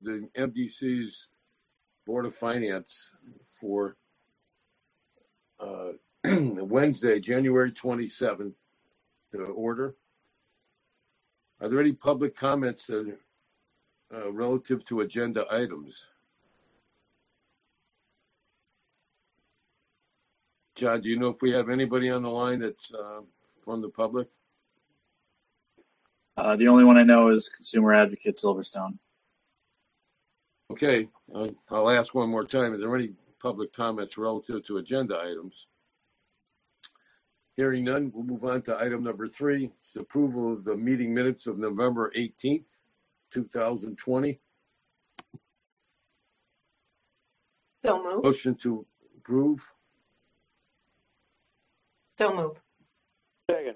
the MDC's Board of Finance for Wednesday, January 27th to order. Are there any public comments relative to agenda items? John, do you know if we have anybody on the line that's from the public? The only one I know is Consumer Advocate Silverstone. Okay, I'll ask one more time. Is there any public comments relative to agenda items? Hearing none, we'll move on to item number 3, the approval of the meeting minutes of November 18th, 2020. So move. Motion to approve. So move. Second.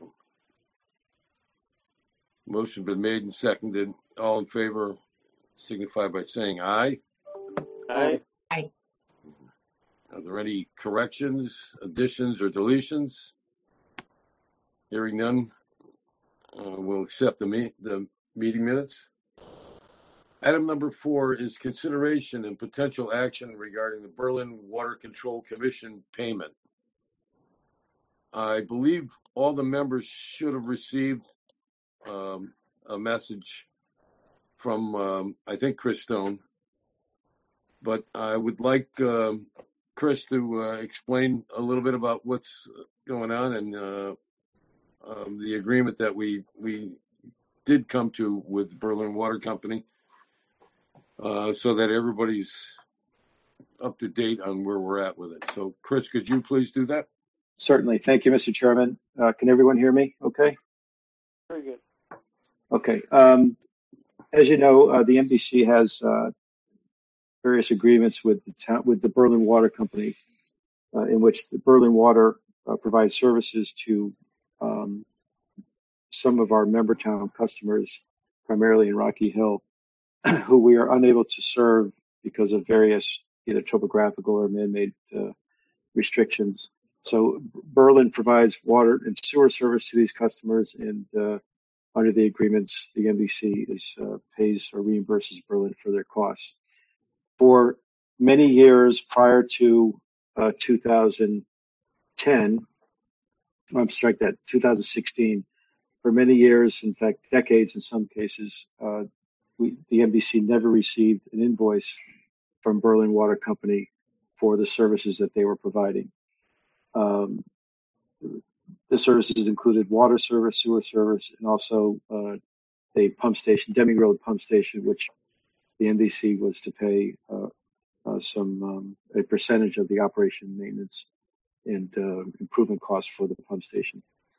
Motion been made and seconded. All in favor signify by saying aye. Aye. Aye. Are there any corrections, additions, or deletions? Hearing none, we'll accept the meeting minutes. Item number 4 is consideration and potential action regarding the Berlin Water Control Commission payment. I believe all the members should have received a message from, I think, Chris Stone. But I would like Chris to explain a little bit about what's going on and the agreement that we did come to with Berlin Water Company, so that everybody's up to date on where we're at with it. So, Chris, could you please do that? Certainly. Thank you, Mr. Chairman. Can everyone hear me okay? Very good. Okay. As you know, the MDC has various agreements with the Berlin Water Company, in which the Berlin Water provides services to some of our member town customers, primarily in Rocky Hill, who we are unable to serve because of various either topographical or man-made restrictions. So Berlin provides water and sewer service to these customers, and under the agreements, the MDC pays or reimburses Berlin for their costs. For many years prior to 2016, for many years, in fact, decades in some cases, the MDC never received an invoice from Berlin Water Company for the services that they were providing. The services included water service, sewer service, and also a pump station, Deming Road pump station, which the MDC was to pay a percentage of the operation, maintenance, and improvement costs for the pump station.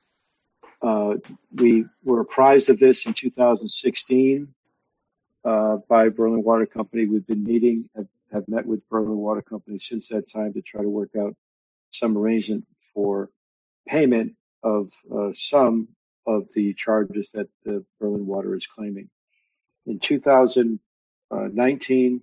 We were apprised of this in 2016 by Berlin Water Company. We've been meeting, have met with Berlin Water Company since that time to try to work out some arrangement for payment of some of the charges that the Berlin Water is claiming. In 2019,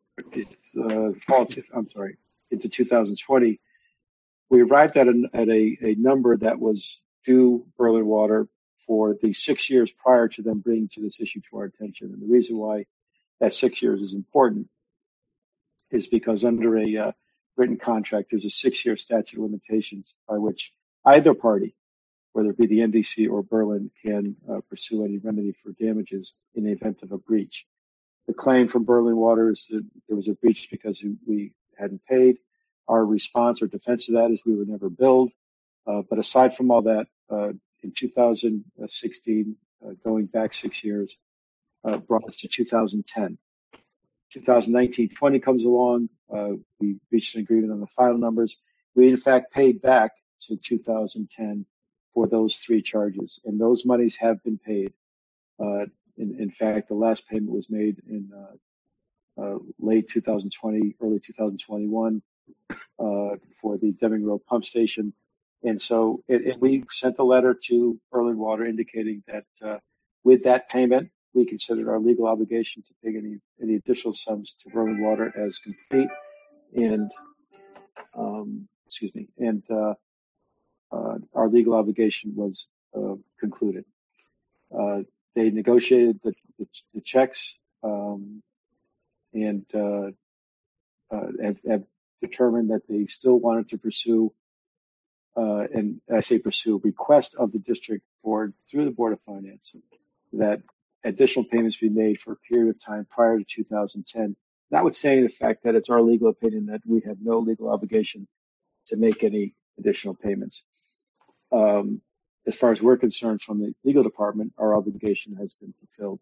into 2020, we arrived at a number that was due Berlin Water for the 6 years prior to them bringing to this issue to our attention. And the reason why that 6 years is important is because under a written contract, there's a 6-year statute of limitations by which either party, whether it be the MDC or Berlin, can pursue any remedy for damages in the event of a breach. The claim from Berlin Water is that there was a breach because we hadn't paid. Our response or defense to that is we were never billed. But aside from all that, in 2016, going back 6 years, brought us to 2010. 2019-20 comes along. We reached an agreement on the final numbers. We, in fact, paid back to 2010 for those 3 charges, and those monies have been paid. In fact, the last payment was made in late 2020, early 2021 for the Deming Road pump station. And so we sent a letter to Berlin Water indicating that with that payment, we considered our legal obligation to pay any additional sums to Berlin Water as complete, and our legal obligation was concluded. They negotiated the checks and have determined that they still wanted to pursue, and I say pursue, request of the district board through the Board of Finance that additional payments be made for a period of time prior to 2010, notwithstanding the fact that it's our legal opinion that we have no legal obligation to make any additional payments. As far as we're concerned from the legal department, our obligation has been fulfilled.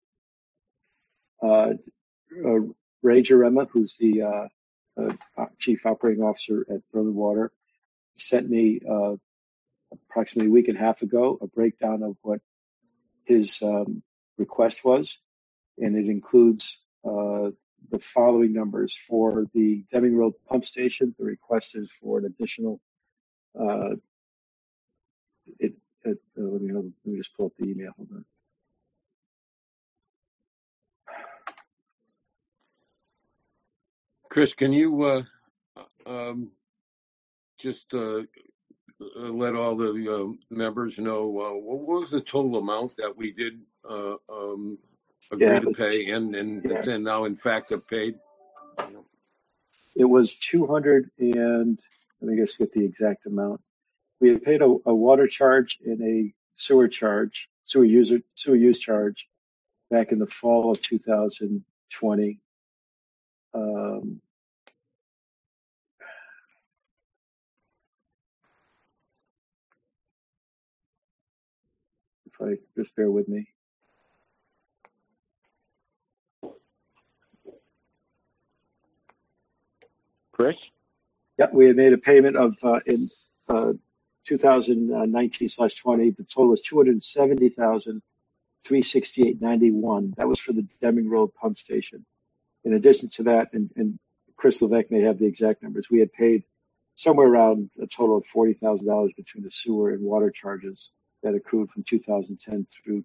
Ray Jarema, who's the Chief Operating Officer at Berlin Water, sent me approximately a week and a half ago a breakdown of what his request was, and it includes the following numbers. For the Deming Road pump station, the request is for an additional let me just pull up the email. Hold on. Chris, can you just let all the members know what was the total amount that we did agree to pay and then now in fact have paid? It was 200 and let me just get the exact amount. We had paid a water charge and a sewer use charge back in the fall of 2020. If I just bear with me. Chris? Yeah, we had made a payment of in 2019/20. The total is $270,368.91. That was for the Deming Road pump station. In addition to that, and Chris Levesque may have the exact numbers, we had paid somewhere around a total of $40,000 between the sewer and water charges that accrued from 2010 through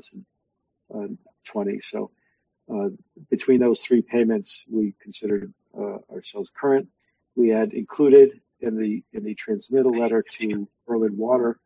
2020. So between those three payments, we considered ourselves current. We had included in the transmittal letter to Berlin Water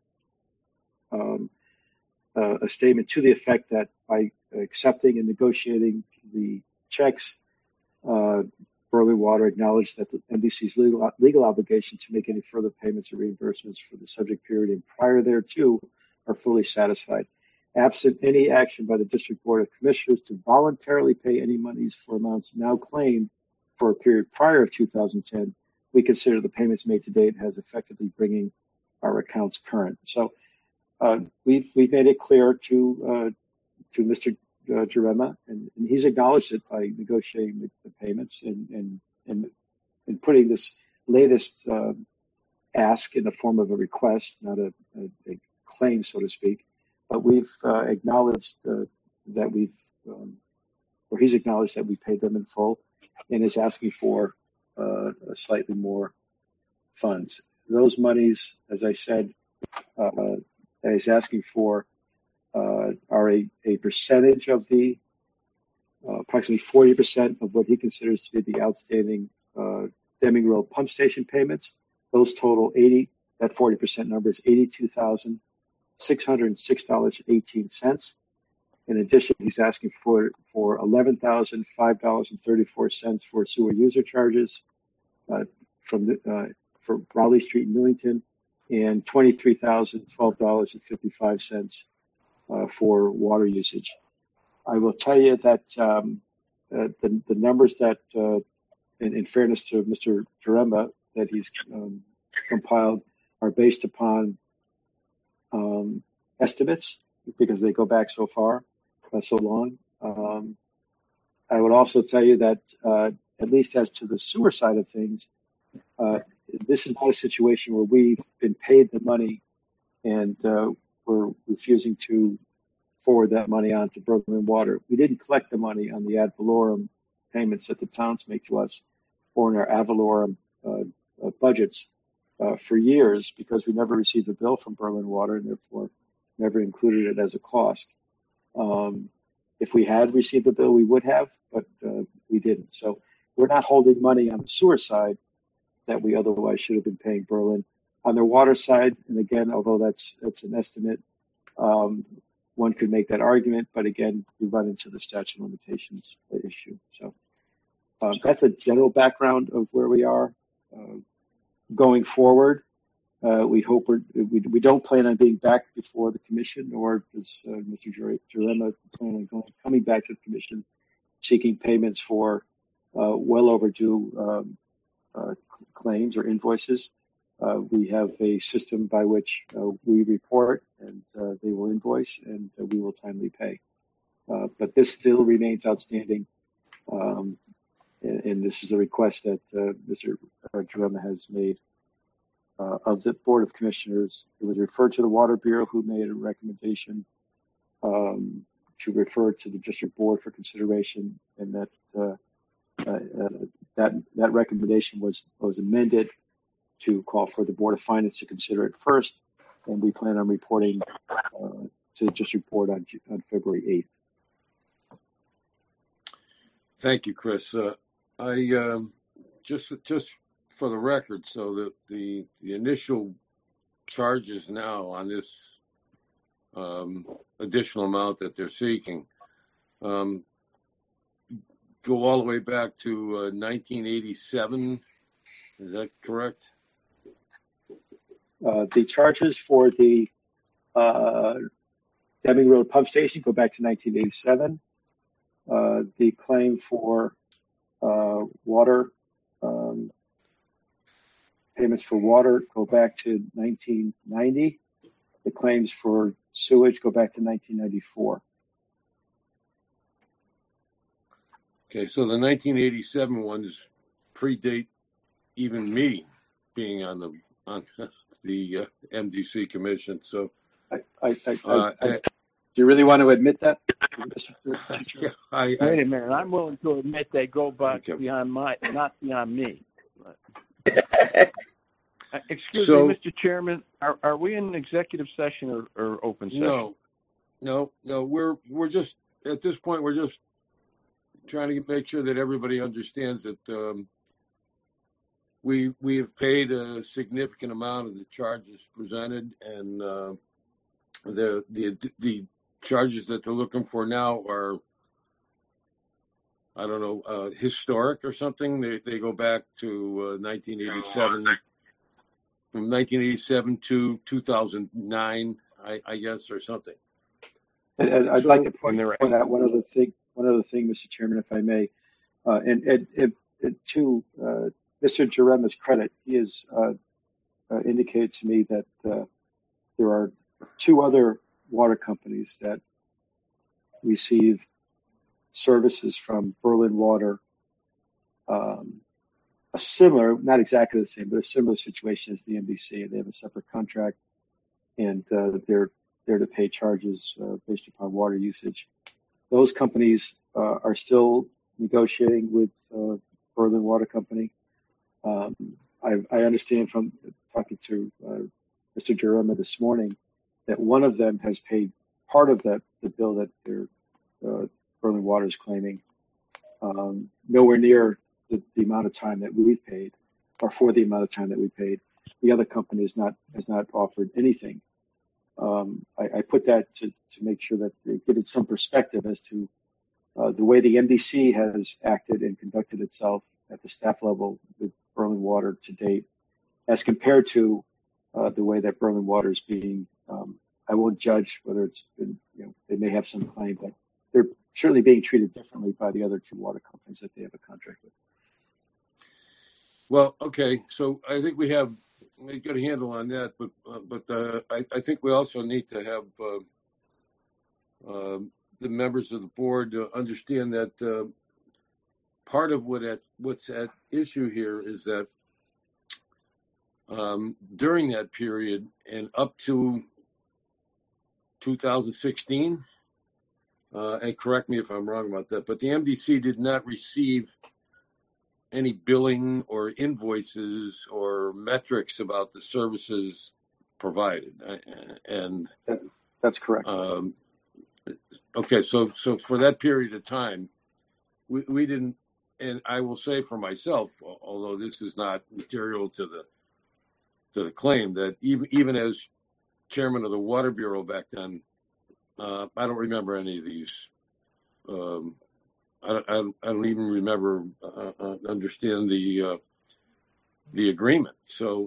a statement to the effect that by accepting and negotiating the checks, Berlin Water acknowledged that the NBC's legal obligation to make any further payments or reimbursements for the subject period and prior thereto are fully satisfied. Absent any action by the District Board of Commissioners to voluntarily pay any monies for amounts now claimed for a period prior to 2010, we consider the payments made to date as effectively bringing our accounts current. So we've made it clear to Mr. Jarema, and he's acknowledged it by negotiating the payments and putting this latest ask in the form of a request, not a claim, so to speak. But we've acknowledged that or he's acknowledged that we paid them in full, and is asking for slightly more funds. Those monies, as I said, that he's asking for are a percentage of the approximately 40% of what he considers to be the outstanding Deming Road pump station payments. Those total 80. That 40% number is $82,606.18. In addition, he's asking for $11,005.34 for sewer user charges for Raleigh Street in Newington, and $23,012.55 for water usage. I will tell you that the numbers that, in fairness to Mr. Jarema, that he's compiled are based upon estimates because they go back so far, so long. I would also tell you that at least as to the sewer side of things, this is not a situation where we've been paid the money and we're refusing to forward that money on to Berlin Water. We didn't collect the money on the ad valorem payments that the towns make to us or in our ad valorem budgets for years because we never received a bill from Berlin Water and therefore never included it as a cost. If we had received the bill, we would have, but we didn't. So we're not holding money on the sewer side that we otherwise should have been paying Berlin. On their water side, and again, although that's an estimate, one could make that argument, but again, we run into the statute of limitations issue. So That's a general background of where we are. Going forward, we hope we don't plan on being back before the commission, nor does Mr. Jarema plan on coming back to the commission seeking payments for well overdue claims or invoices. We have a system by which we report and they will invoice and we will timely pay. But this still remains outstanding. And this is the request that Mr. Jarema has made of the Board of Commissioners. It was referred to the Water Bureau, who made a recommendation to refer to the District Board for consideration, and that recommendation was amended to call for the Board of Finance to consider it first, and we plan on reporting to the District Board on February 8th. Thank you, Chris. I just for the record, so that the initial charges now on this additional amount that they're seeking go all the way back to 1987. Is that correct? The charges for the Deming Road Pump Station go back to 1987. The claim for water payments for water go back to 1990. The claims for sewage go back to 1994. Okay, so the 1987 ones predate even me being on the MDC commission. So, do you really want to admit that? Yeah, Wait a minute. I'm willing to admit they go back beyond not beyond me. Excuse me, Mr. Chairman. Are we in an executive session or open session? No. We're just at this point. We're just trying to make sure that everybody understands that we have paid a significant amount of the charges presented, and the charges that they're looking for now are, I don't know, historic or something. They go back to 1987, from 1987 to 2009, I guess, or something. And I'd like to point out one other thing, Mr. Chairman, if I may, and to Mr. Jarema's credit, he has indicated to me that there are two other water companies that receive services from Berlin Water, a similar, not exactly the same, but a similar situation as the MDC. They have a separate contract, and they're there to pay charges based upon water usage. Those companies are still negotiating with Berlin Water Company. I understand from talking to Mr. Jarema this morning that one of them has paid part of the bill that Berlin Water is claiming, nowhere near the amount of time that we've paid, or for the amount of time that we paid. The other company has not offered anything. I put that to make sure that they give it some perspective as to the way the MDC has acted and conducted itself at the staff level with Berlin Water to date, as compared to the way that Berlin Water is being. I won't judge whether it's been, they may have some claim, but they're certainly being treated differently by the other two water companies that they have a contract with. Well, okay, so I think we got a handle on that, but I think we also need to have the members of the board understand that part of what's at issue here is that during that period and up to 2016, and correct me if I'm wrong about that, but the MDC did not receive any billing or invoices or metrics about the services provided, and that's correct. Okay, so for that period of time, we didn't, and I will say for myself, although this is not material to the claim, that even as chairman of the Water Bureau back then, I don't remember any of these. I don't even remember understand the agreement. So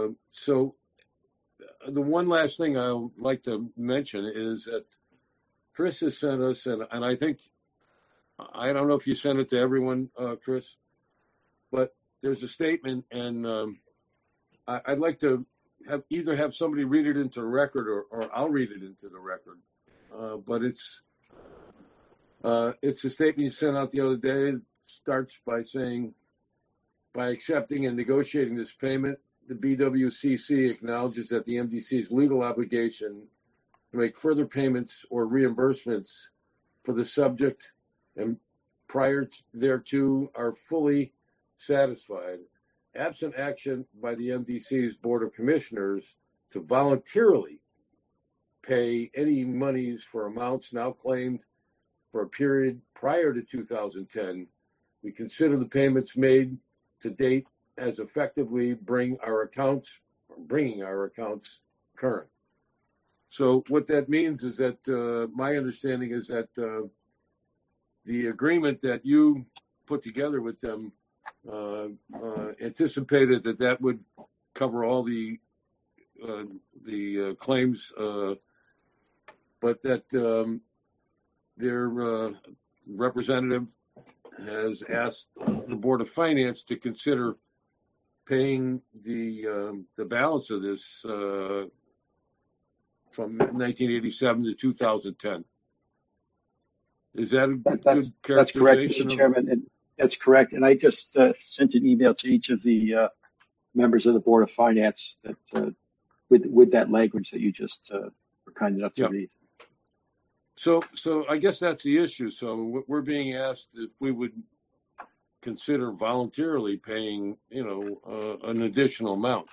the one last thing I would like to mention is that Chris has sent us, and I think, I don't know if you sent it to everyone, Chris, but there's a statement, and I'd like to have somebody read it into the record, or I'll read it into the record. But it's a statement you sent out the other day. It starts by saying, by accepting and negotiating this payment, the BWCC acknowledges that the MDC's legal obligation to make further payments or reimbursements for the subject and prior thereto are fully satisfied, absent action by the MDC's Board of Commissioners to voluntarily pay any monies for amounts now claimed for a period prior to 2010. We consider the payments made to date as effectively bringing our accounts current. So what that means is that my understanding is that the agreement that you put together with them anticipated that would cover all the claims, but that their representative has asked the Board of Finance to consider paying the balance of this from 1987 to 2010. Is that a good characterization? That's correct, Mr. Chairman, and that's correct. And I just sent an email to each of the members of the Board of Finance that with that language that you just were kind enough to read. So I guess that's the issue. So we're being asked if we would consider voluntarily paying, an additional amount.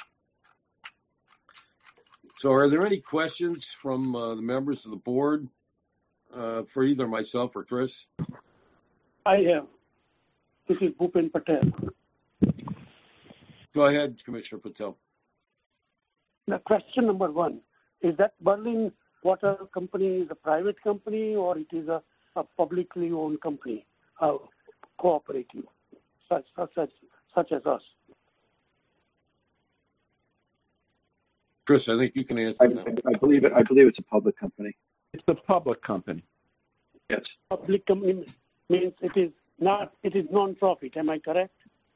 So are there any questions from the members of the board for either myself or Chris? I have. This is Bhupen Patel. Go ahead, Commissioner Patel. Now, question number one, is that Berlin Water Company is a private company or it is a publicly owned company, cooperative, such as us? Chris, I think you can answer that. I believe it's a public company. It's a public company. Yes. Public company means it is non-profit. Am I correct?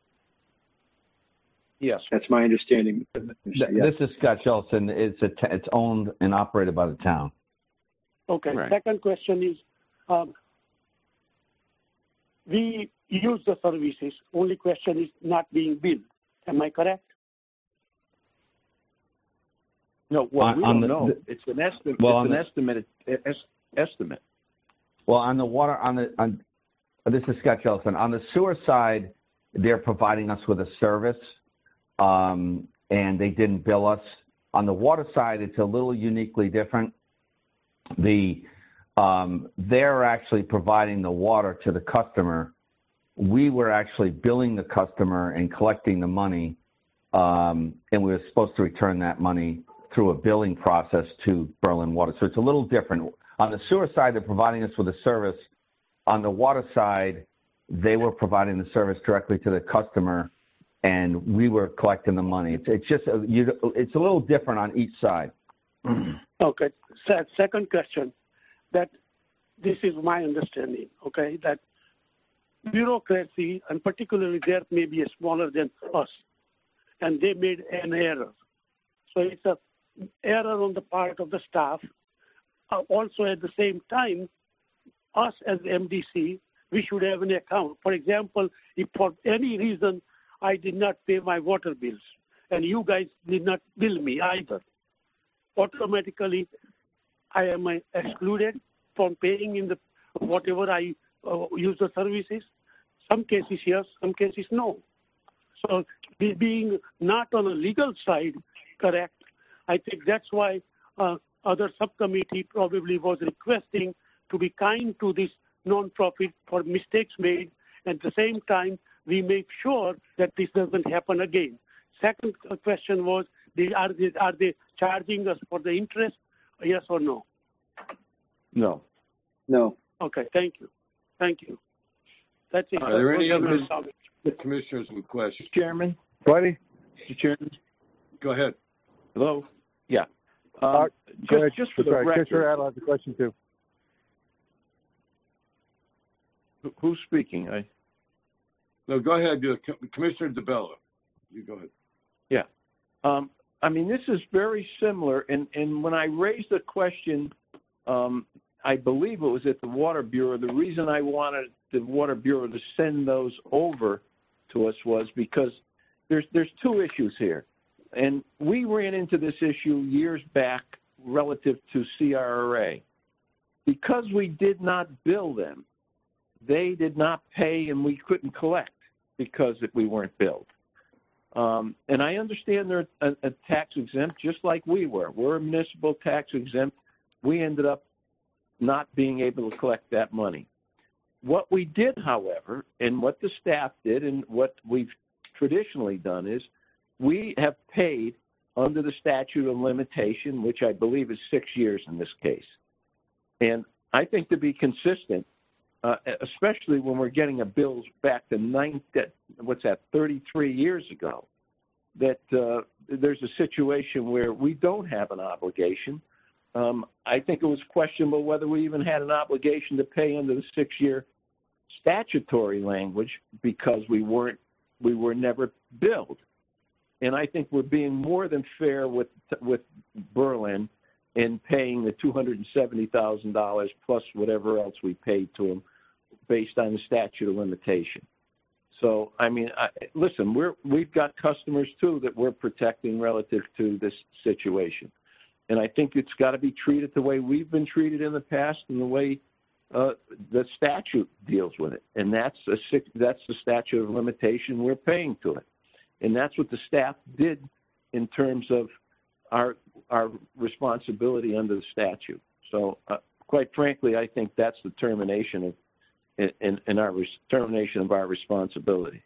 Yes. That's my understanding. This is Scott Shelton. It's owned and operated by the town. Okay. Right. Second question is, we use the services. Only question is not being billed. Am I correct? No, well, we don't know. It's an estimate. Well, it's an estimate. Well, on the water, this is Scott Shelton. On the sewer side, they're providing us with a service, and they didn't bill us. On the water side, it's a little uniquely different. They're actually providing the water to the customer. We were actually billing the customer and collecting the money, and we were supposed to return that money through a billing process to Berlin Water. So it's a little different. On the sewer side, they're providing us with a service. On the water side, they were providing the service directly to the customer, and we were collecting the money. It's just it's a little different on each side. Okay. Second question, that this is my understanding, okay, that bureaucracy, and particularly there may be smaller than us, and they made an error. So it's an error on the part of the staff. Also, at the same time, us as MDC, we should have an account. For example, if for any reason I did not pay my water bills and you guys did not bill me either, automatically I am excluded from paying in the whatever I use the services. Some cases yes, some cases no. So being not on a legal side correct, I think that's why other subcommittee probably was requesting to be kind to this non-profit for mistakes made. At the same time, we make sure that this doesn't happen again. Second question was, are they charging us for the interest? Yes or no? No. No. Okay, thank you. Thank you. That's it. Are there any other? commissioners with questions. Chairman? Buddy? Mr. Chairman? Go ahead. Hello? Yeah. Go ahead. Just for the Sorry, record. Commissioner Adel has a question too. Who's speaking? No, go ahead, Commissioner DeBella. You go ahead. Yeah. I mean, this is very similar. And when I raised the question, I believe it was at the Water Bureau, the reason I wanted the Water Bureau to send those over to us was because there's two issues here. And we ran into this issue years back relative to CRRA. Because we did not bill them, they did not pay and we couldn't collect because we weren't billed. And I understand they're a tax exempt just like we were. We're a municipal tax exempt. We ended up not being able to collect that money. What we did, however, and what the staff did and what we've traditionally done is we have paid under the statute of limitation, which I believe is 6 years in this case. And I think to be consistent, especially when we're getting a bills back to 33 years ago, that there's a situation where we don't have an obligation. I think it was questionable whether we even had an obligation to pay under the 6-year statutory language because we were never billed. And I think we're being more than fair with Berlin in paying the $270,000 plus whatever else we paid to them based on the statute of limitation. So, I mean, listen, we've got customers, too, that we're protecting relative to this situation. And I think it's got to be treated the way we've been treated in the past and the way the statute deals with it. And that's the statute of limitation we're paying to it. And that's what the staff did in terms of our responsibility under the statute. So, quite frankly, I think that's the termination of termination of our responsibility.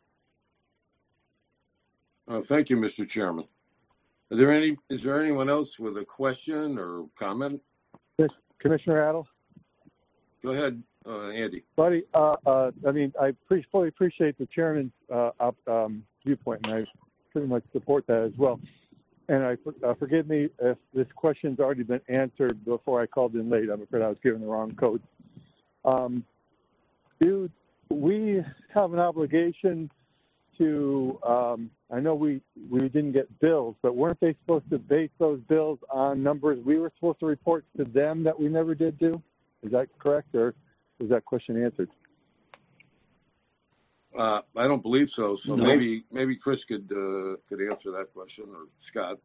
Thank you, Mr. Chairman. Is there anyone else with a question or comment? Commissioner Adel? Go ahead, Andy. Buddy, I mean, I fully appreciate the chairman's viewpoint, and I pretty much support that as well. And forgive me if this question's already been answered before I called in late. I'm afraid I was given the wrong code. Do we have an obligation to, I know we didn't get bills, but weren't they supposed to base those bills on numbers we were supposed to report to them that we never did do? Is that correct, or was that question answered? I don't believe so. So No. maybe Chris could answer that question, or Scott.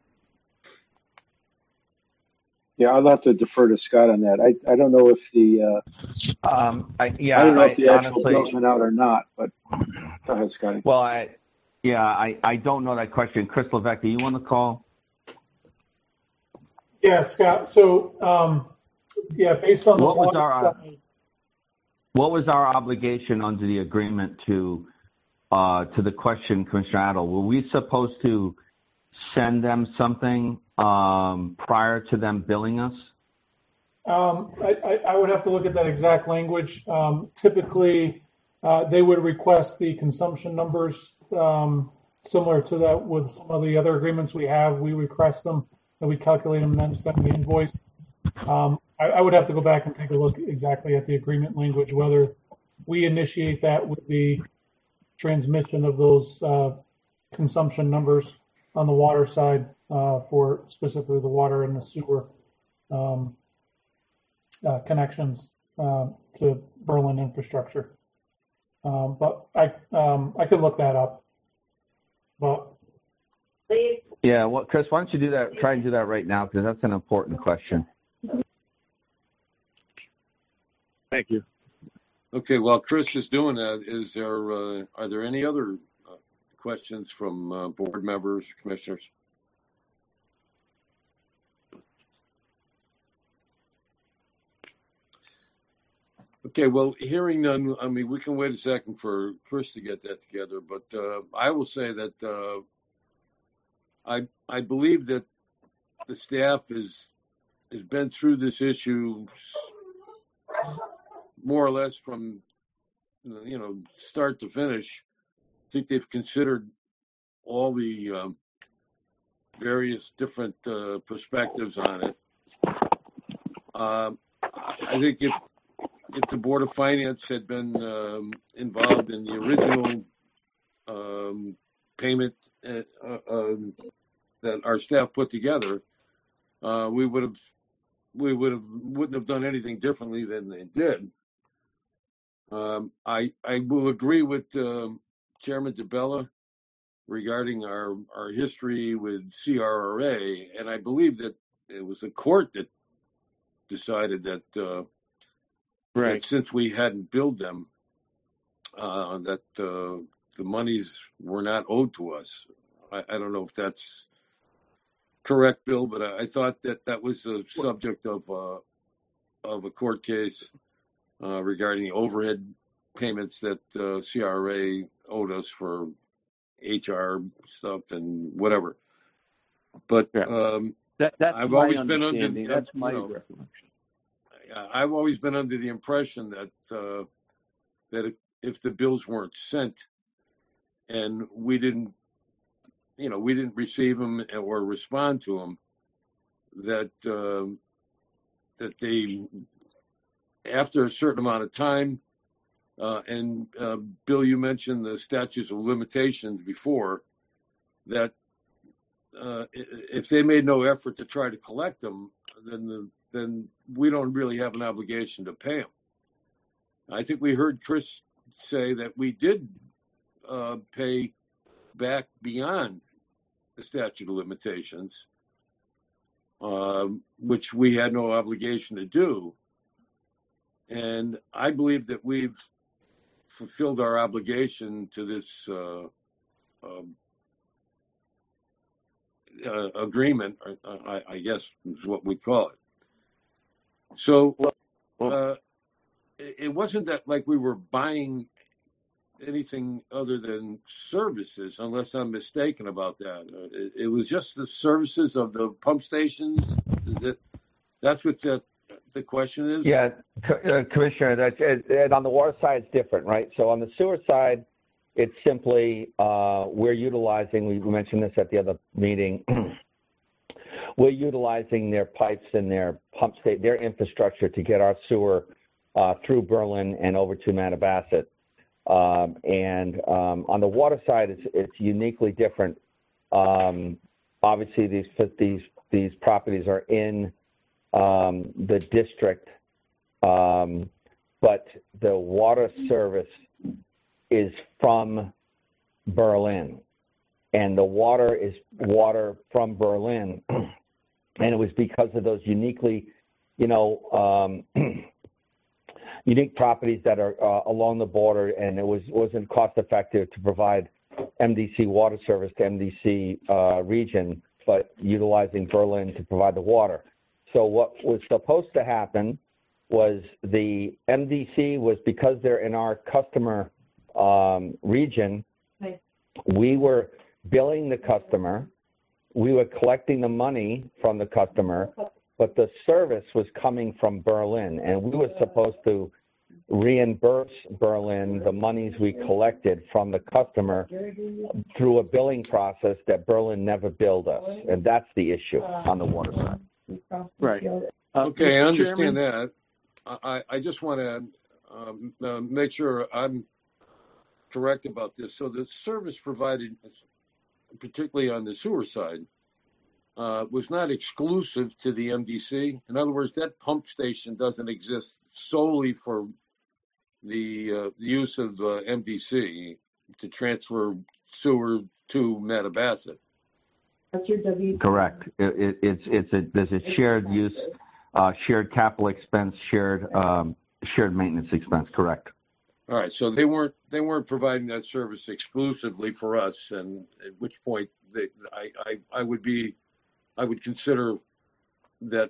Yeah, I'll have to defer to Scott on that. I don't know if the I don't know if the actual bills went out or not, but go ahead, Scotty. Well, I don't know that question. Chris Levesque, are you on the call? Yeah, Scott. So, based on what was our obligation under the agreement to the question, Commissioner Adel? Were we supposed to send them something prior to them billing us? I would have to look at that exact language. Typically, they would request the consumption numbers similar to that with some of the other agreements we have. We request them and we calculate them and then send the invoice. I would have to go back and take a look exactly at the agreement language, whether we initiate that with the transmission of those consumption numbers on the water side for specifically the water and the sewer connections to Berlin infrastructure. But I could look that up. But yeah, well, Chris, why don't you do that? Try and do that right now, because that's an important question. Thank you. Okay, while Chris is doing that, are there any other questions from board members, commissioners? Okay, well, hearing none, I mean, we can wait a second for Chris to get that together, but I will say that I believe that the staff has been through this issue more or less from start to finish think they've considered all the various different perspectives on it. I think if the Board of Finance had been involved in the original payment that our staff put together, we wouldn't have done anything differently than they did. I will agree with Chairman DeBella regarding our history with CRRA, and I believe that it was the court that decided that that since we hadn't billed them, that the monies were not owed to us. I don't know if that's correct, Bill, but I thought that was the subject of a court case regarding the overhead payments that CRA owed us for HR stuff and whatever. But that's I've my always been under understanding. That's my recollection. I've always been under the impression that that if the bills weren't sent and we didn't receive them or respond to them, that that they, after a certain amount of time, and Bill, you mentioned the statutes of limitations before, that if they made no effort to try to collect them, then we don't really have an obligation to pay them. I think we heard Chris say that we did pay back beyond the statute of limitations, which we had no obligation to do. And I believe that we've fulfilled our obligation to this agreement, I guess is what we call it. So it wasn't that like we were buying anything other than services, unless I'm mistaken about that. It was just the services of the pump stations. That's what the question is? Yeah, Commissioner, and on the water side, it's different, right? So on the sewer side, it's simply we're utilizing, we mentioned this at the other meeting, we're utilizing their pipes and their pump station, their infrastructure to get our sewer through Berlin and over to Mattabesset. And on the water side, it's uniquely different. Obviously, these properties are in the district, but the water service is from Berlin, and the water is water from Berlin, and it was because of those uniquely, unique properties that are along the border, and it wasn't cost effective to provide MDC water service to MDC region, but utilizing Berlin to provide the water. So what was supposed to happen was the MDC was, because they're in our customer region, we were billing the customer, we were collecting the money from the customer, but the service was coming from Berlin, and we were supposed to reimburse Berlin the monies we collected from the customer through a billing process that Berlin never billed us, and that's the issue on the water side. Right. Okay, I Mr. understand Chairman? that. I just want to make sure I'm correct about this. So the service provided, particularly on the sewer side, was not exclusive to the MDC. In other words, that pump station doesn't exist solely for the use of MDC to transfer sewer to Mattabesset. Correct. There's a shared use, shared capital expense, shared maintenance expense. Correct. All right. So they weren't providing that service exclusively for us, and at which point I would consider that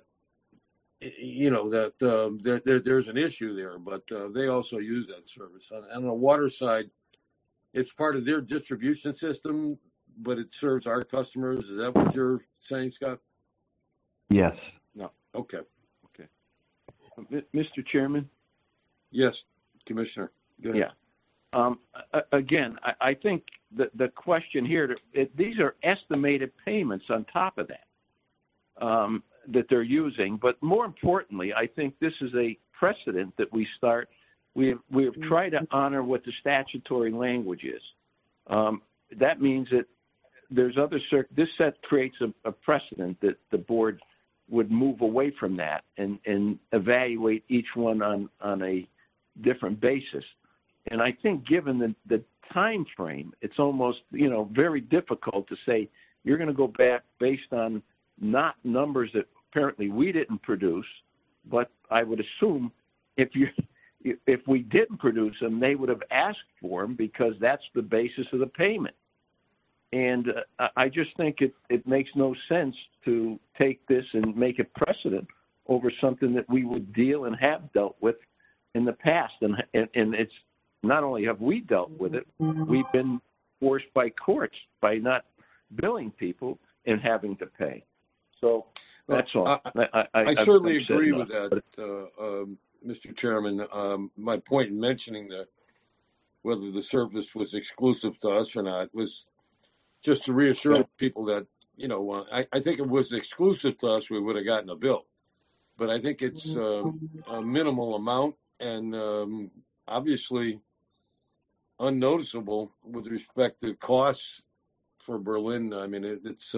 that there's an issue there, but they also use that service. On the water side, it's part of their distribution system, but it serves our customers. Is that what you're saying, Scott? Yes. No. Okay. Mr. Chairman? Yes, Commissioner. Go ahead. Again, I think the question here, these are estimated payments on top of that that they're using. But more importantly, I think this is a precedent that we start. We have tried to honor what the statutory language is. That means that there's other this set creates a precedent that the board would move away from that and evaluate each one on a different basis. And I think given the time frame, it's almost, very difficult to say you're going to go back based on not numbers that apparently we didn't produce, but I would assume if we didn't produce them, they would have asked for them because that's the basis of the payment. And I just think it makes no sense to take this and make it precedent over something that we would deal and have dealt with in the past. And it's not only have we dealt with it, we've been forced by courts by not billing people and having to pay. So that's all. I certainly agree with that, Mr. Chairman. My point in mentioning whether the service was exclusive to us or not was just to reassure people that, I think it was exclusive to us, we would have gotten a bill. But I think it's a minimal amount and obviously unnoticeable with respect to costs for Berlin. I mean, it's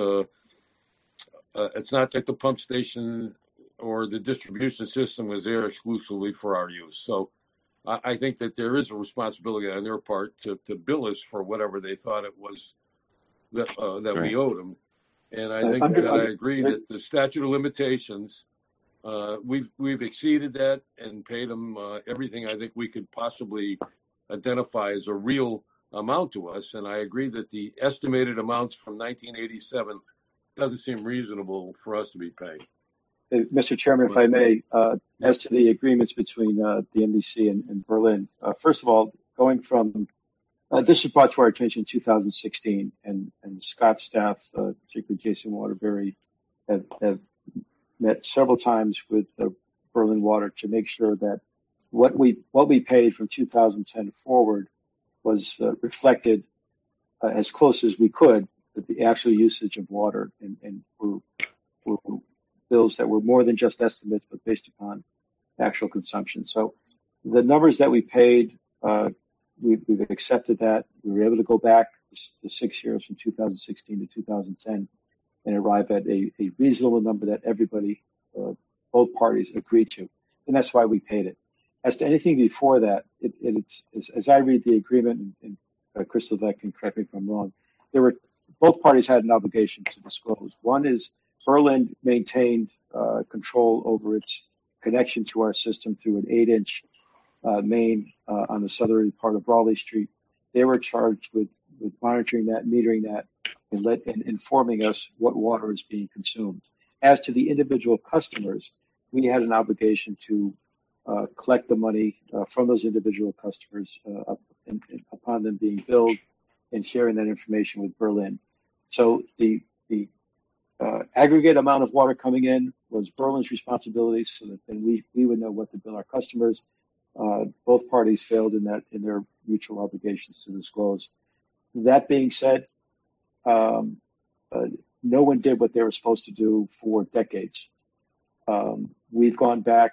not like the pump station or the distribution system was there exclusively for our use. So I think that there is a responsibility on their part to bill us for whatever they thought it was that we owed them. And I think that I agree that the statute of limitations, we've exceeded that and paid them everything I think we could possibly identify as a real amount to us. And I agree that the estimated amounts from 1987 doesn't seem reasonable for us to be paying. Mr. Chairman, if I may, as to the agreements between the MDC and Berlin, first of all, going from this was brought to our attention in 2016, and Scott's staff, particularly Jason Waterbury, have met several times with Berlin Water to make sure that what we paid from 2010 forward was reflected as close as we could with the actual usage of water, and were bills that were more than just estimates, but based upon actual consumption. So the numbers that we paid, we've accepted that. We were able to go back the 6 years from 2016 to 2010 and arrive at a reasonable number that everybody, both parties, agreed to. And that's why we paid it. As to anything before that, it's as I read the agreement, and Chris Levesque can correct me if I'm wrong, both parties had an obligation to disclose. One is Berlin maintained control over its connection to our system through an 8-inch main on the southern part of Raleigh Street. They were charged with monitoring that, metering that, and informing us what water is being consumed. As to the individual customers, we had an obligation to collect the money from those individual customers upon them being billed and sharing that information with Berlin. So the aggregate amount of water coming in was Berlin's responsibility, so that then we would know what to bill our customers. Both parties failed in their mutual obligations to disclose. That being said, no one did what they were supposed to do for decades. We've gone back,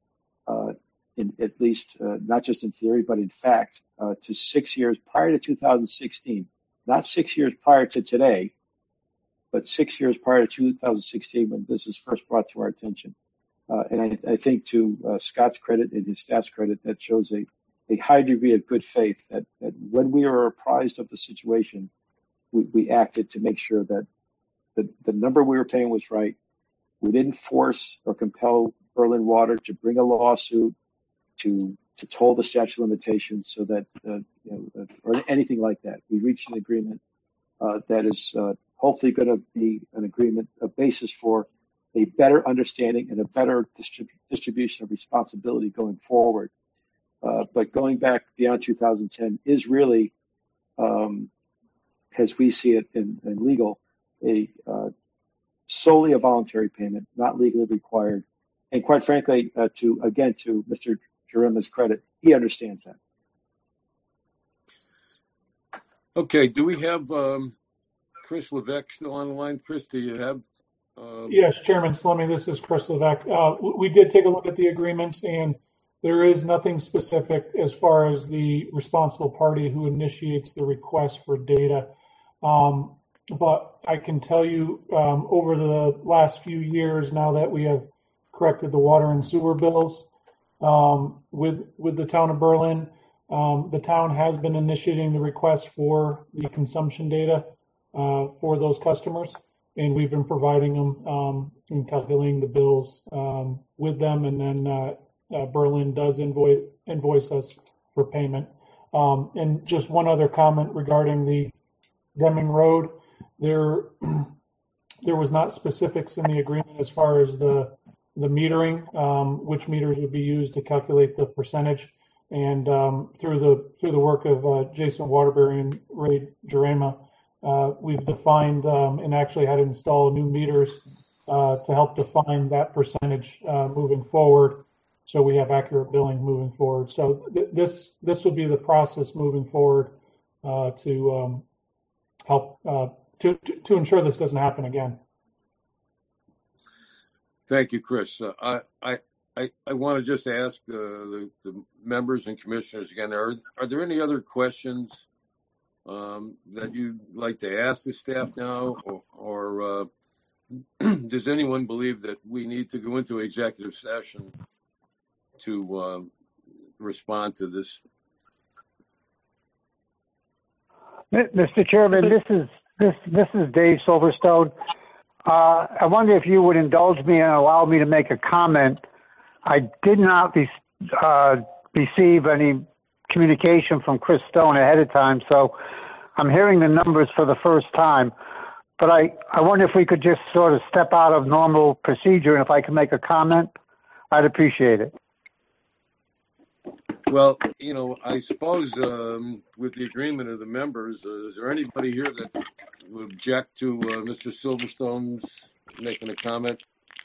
in at least not just in theory, but in fact, to 6 years prior to 2016, not 6 years prior to today, but 6 years prior to 2016 when this was first brought to our attention. And I think to Scott's credit and his staff's credit, that shows a high degree of good faith that when we were apprised of the situation, we acted to make sure that the number we were paying was right. We didn't force or compel Berlin Water to bring a lawsuit to toll the statute of limitations so that, or anything like that. We reached an agreement that is hopefully going to be an agreement, a basis for a better understanding and a better distribution of responsibility going forward. But going back beyond 2010 is really, as we see it in legal, solely a voluntary payment, not legally required. And quite frankly, to Mr. Jarima's credit, he understands that. Okay, do we have Chris Levesque still on the line? Chris, do you have? Yes, Chairman Slemmy, this is Chris Levesque. We did take a look at the agreements, and there is nothing specific as far as the responsible party who initiates the request for data. But I can tell you over the last few years, now that we have corrected the water and sewer bills with the town of Berlin, the town has been initiating the request for the consumption data for those customers, and we've been providing them and calculating the bills with them, and then Berlin does invoice us for payment. And just one other comment regarding the Deming Road. There was not specifics in the agreement as far as the metering, which meters would be used to calculate the percentage. And through the work of Jason Waterbury and Ray Jarema, we've defined and actually had to install new meters to help define that percentage moving forward, so we have accurate billing moving forward. So this will be the process moving forward to help to ensure this doesn't happen again. Thank you, Chris. I want to just ask the members and commissioners again, are there any other questions that you'd like to ask the staff now, or does anyone believe that we need to go into executive session to respond to this? Mr. Chairman, this is Dave Silverstone. I wonder if you would indulge me and allow me to make a comment. I did not receive any communication from Chris Stone ahead of time, so I'm hearing the numbers for the first time. But I wonder if we could just sort of step out of normal procedure, and if I can make a comment, I'd appreciate it. Well, I suppose with the agreement of the members, is there anybody here that would object to Mr. Silverstone's making a comment?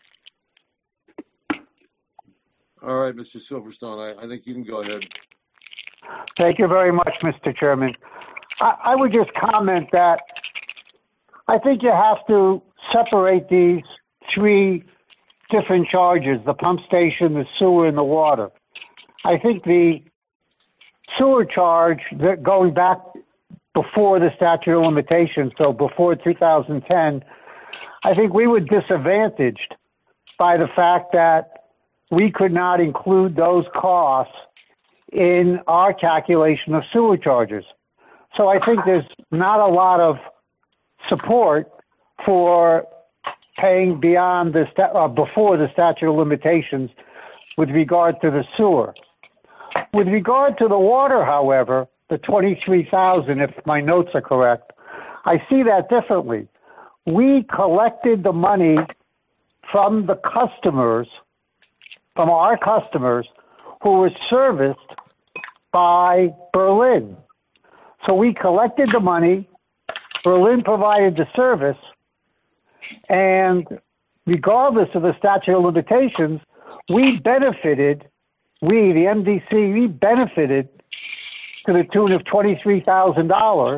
All right, Mr. Silverstone, I think you can go ahead. Thank you very much, Mr. Chairman. I would just comment that I think you have to separate these three different charges: the pump station, the sewer, and the water. I think the sewer charge, that going back before the statute of limitations, so before 2010, I think we were disadvantaged by the fact that we could not include those costs in our calculation of sewer charges. So I think there's not a lot of support for paying beyond before the statute of limitations with regard to the sewer. With regard to the water, however, the $23,000, if my notes are correct, I see that differently. We collected the money from the customers, from our customers who were serviced by Berlin. So we collected the money, Berlin provided the service, and regardless of the statute of limitations, we benefited, the MDC, we benefited to the tune of $23,000,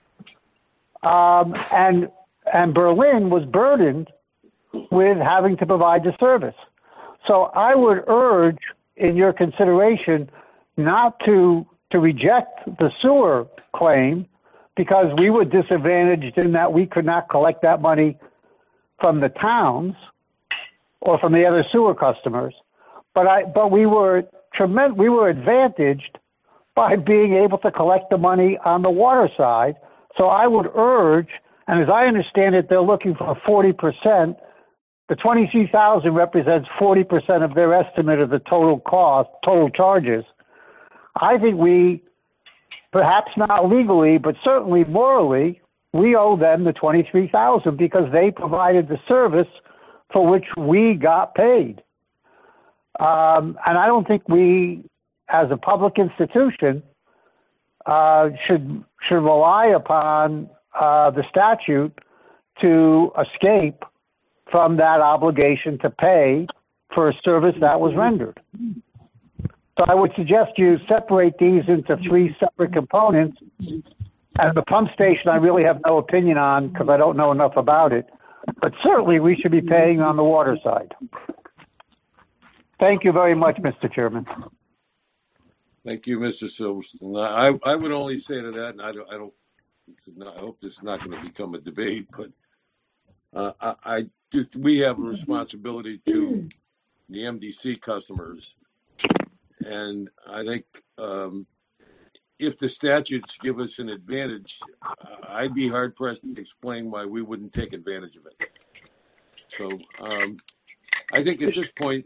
and Berlin was burdened with having to provide the service. So I would urge, in your consideration, not to reject the sewer claim, because we were disadvantaged in that we could not collect that money from the towns or from the other sewer customers. But we were advantaged by being able to collect the money on the water side. So I would urge, and as I understand it, they're looking for 40%. The $23,000 represents 40% of their estimate of the total cost, total charges. I think we, perhaps not legally, but certainly morally, we owe them the $23,000 because they provided the service for which we got paid. And I don't think we, as a public institution, should rely upon the statute to escape from that obligation to pay for a service that was rendered. So I would suggest you separate these into three separate components And the pump station, I really have no opinion on because I don't know enough about it. But certainly we should be paying on the water side. Thank you very much, Mr. Chairman. Thank you, Mr. Silverstein. I would only say to that, and I hope this is not going to become a debate, but we have a responsibility to the MDC customers, and I think if the statutes give us an advantage, I'd be hard pressed to explain why we wouldn't take advantage of it. So I think at this point,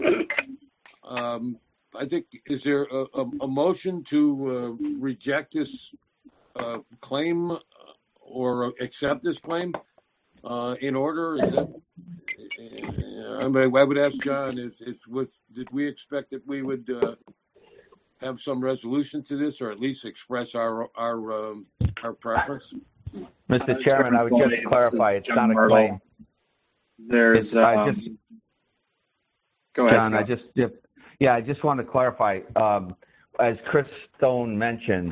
I think, is there a motion to reject this claim or accept this claim in order? Is that? I mean, I would ask John: did we expect that we would have some resolution to this, or at least express our preference? Mr. Chairman, I would just clarify: it's not a claim. There's go ahead, John. Scott. I just want to clarify. As Chris Stone mentioned,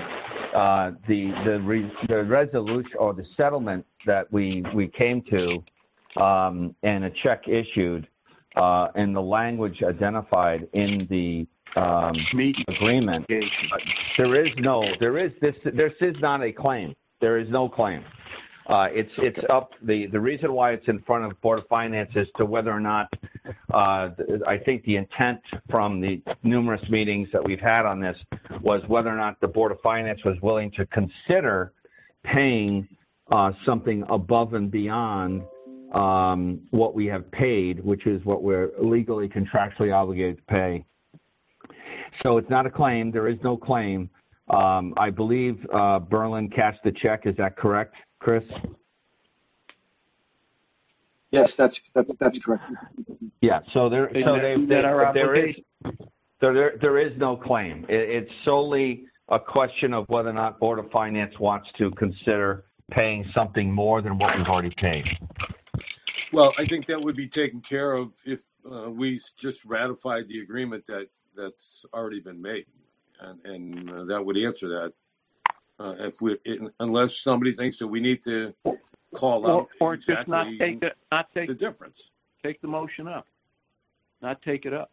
the resolution or the settlement that we came to, and a check issued, and the language identified in the agreement. This is not a claim. There is no claim. It's up. The reason why it's in front of Board of Finance is to whether or not I think the intent from the numerous meetings that we've had on this was whether or not the Board of Finance was willing to consider paying something above and beyond what we have paid, which is what we're legally contractually obligated to pay. So it's not a claim. There is no claim. I believe Berlin cashed the check. Is that correct, Chris? Yes, that's correct. Yeah. So there is no claim. It's solely a question of whether or not Board of Finance wants to consider paying something more than what we've already paid. Well, I think that would be taken care of if we just ratified the agreement that's already been made, and that would answer that. Unless somebody thinks that we need to call out or exactly just not take the difference. Take the motion up, not take it up.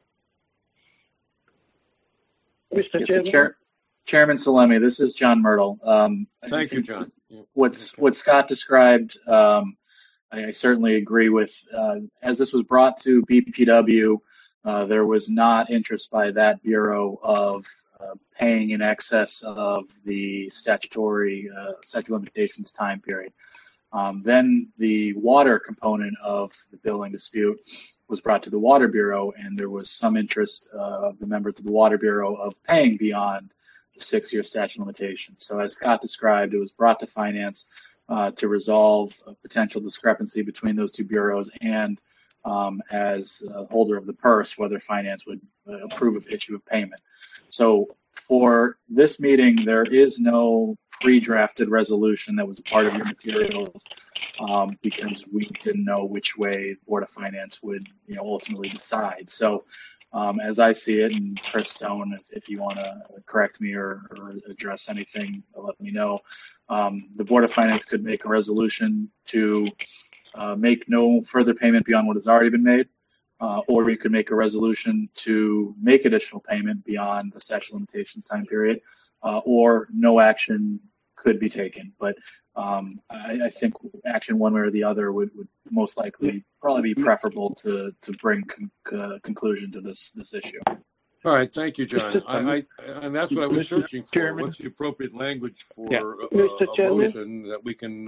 Mr. Chairman Salemi, this is John Myrtle. Thank you, John. What Scott described, I certainly agree with. As this was brought to BPW, there was not interest by that bureau of paying in excess of the statutory statute of limitations time period. Then the water component of the billing dispute was brought to the Water Bureau, and there was some interest of the members of the Water Bureau of paying beyond the 6-year statute of limitations. So as Scott described, it was brought to Finance to resolve a potential discrepancy between those two bureaus, and as holder of the purse, whether Finance would approve of issue of payment. So for this meeting, there is no pre-drafted resolution that was a part of your materials because we didn't know which way the Board of Finance would ultimately decide. So as I see it, and Chris Stone, if you want to correct me or address anything, let me know. The Board of Finance could make a resolution to make no further payment beyond what has already been made, or you could make a resolution to make additional payment beyond the statute of limitations time period, or no action could be taken. But I think action one way or the other would most likely probably be preferable to bring conclusion to this issue. All right, thank you, John. And that's what I was searching for. Chairman. What's the appropriate language for a motion that we can,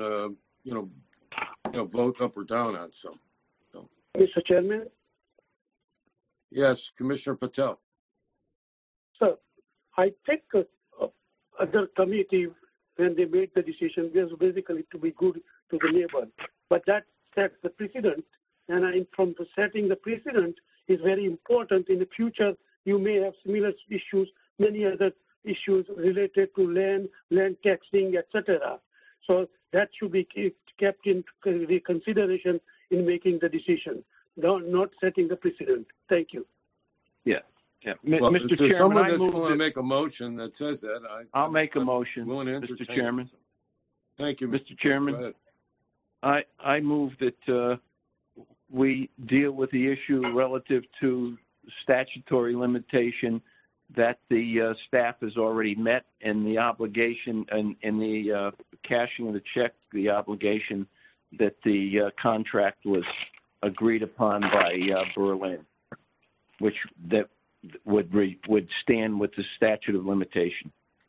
vote up or down on? So. Mr. Chairman? Yes, Commissioner Patel. Sir, I think other committee, when they made the decision, was basically to be good to the neighbor. But that sets the precedent, and from setting the precedent is very important. In the future, you may have similar issues, many other issues related to land taxing, etc. So that should be kept in consideration in making the decision, not setting the precedent. Thank you. Yeah. Well, Mr. if there's Chairman, someone I that's move willing to make a motion that says that, I'll make a motion, willing to Mr. entertain Chairman. it. Thank you, Mr. Go Chairman, ahead. I move that we deal with the issue relative to statutory limitation that the staff has already met, and the obligation and the cashing of the check, the obligation that the contract was agreed upon by Berlin, which that would stand with the statute of limitation.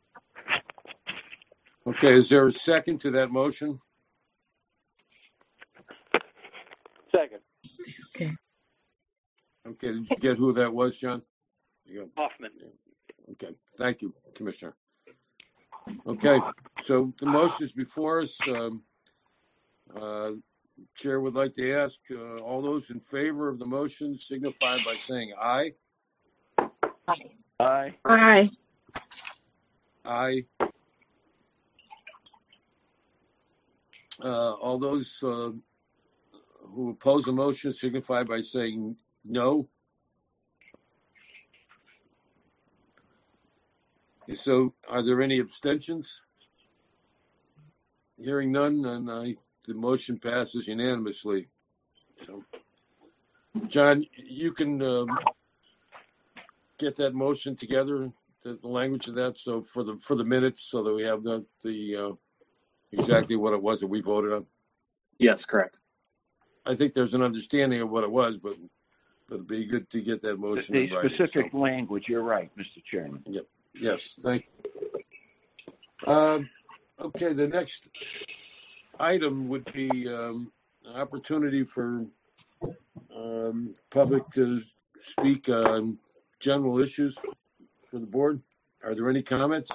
Okay, is there a second to that motion? Second. Okay, did you get who that was, John? Hoffman. Okay, thank you, Commissioner. Okay, so the motion is before us. Chair would like to ask all those in favor of the motion signify by saying aye. Aye. Aye. Aye. Aye. All those who oppose the motion signify by saying no. So are there any abstentions? Hearing none, and the motion passes unanimously. So, John, you can get that motion together, the language of that, so for the minutes, so that we have the exactly what it was that we voted on. Yes, correct. I think there's an understanding of what it was, but it'd be good to get that motion in The writing. specific language, you're right, Mr. Chairman. Yep. Yes, thank you. Okay, the next item would be an opportunity for public to speak on general issues for the board. Are there any comments?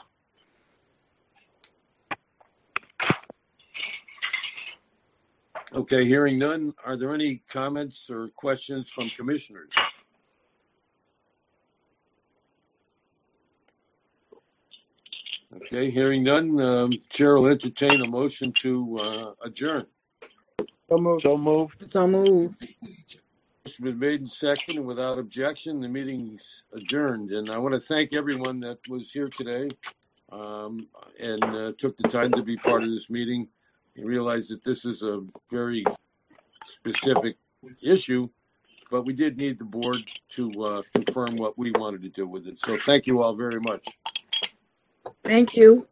Okay, hearing none. Are there any comments or questions from commissioners? Okay, hearing none, Chair will entertain a motion to adjourn. So moved. So moved. It's been made and seconded without objection. The meeting's adjourned. And I want to thank everyone that was here today and took the time to be part of this meeting. You realize that this is a very specific issue, but we did need the board to confirm what we wanted to do with it. So thank you all very much. Thank you.